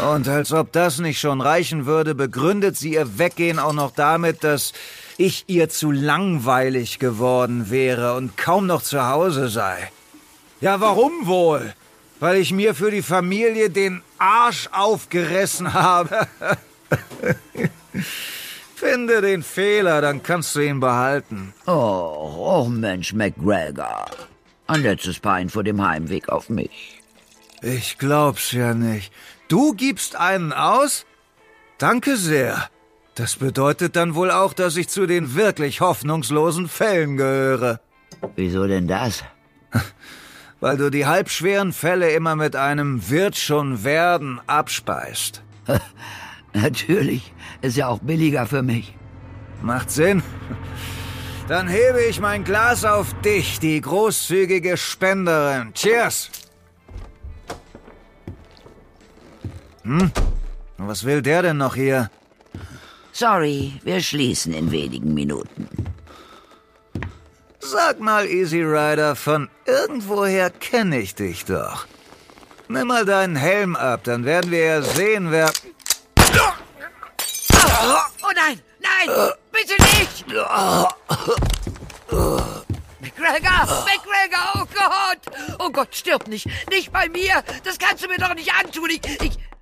Und als ob das nicht schon reichen würde, begründet sie ihr Weggehen auch noch damit, dass ich ihr zu langweilig geworden wäre und kaum noch zu Hause sei. Ja, warum wohl? Weil ich mir für die Familie den Arsch aufgerissen habe. Finde den Fehler, dann kannst du ihn behalten. Oh Mensch, McGregor. Ein letztes Pein vor dem Heimweg auf mich. Ich glaub's ja nicht. Du gibst einen aus? Danke sehr. Das bedeutet dann wohl auch, dass ich zu den wirklich hoffnungslosen Fällen gehöre. Wieso denn das? Weil du die halbschweren Fälle immer mit einem "wird schon werden" abspeist. Natürlich, ist ja auch billiger für mich. Macht Sinn. Dann hebe ich mein Glas auf dich, die großzügige Spenderin. Cheers! Was will der denn noch hier? Sorry, wir schließen in wenigen Minuten. Sag mal, Easy Rider, von irgendwoher kenne ich dich doch. Nimm mal deinen Helm ab, dann werden wir ja sehen, wer... Oh nein, nein, bitte nicht! McGregor, oh Gott! Oh Gott, stirb nicht, nicht bei mir! Das kannst du mir doch nicht antun, ich...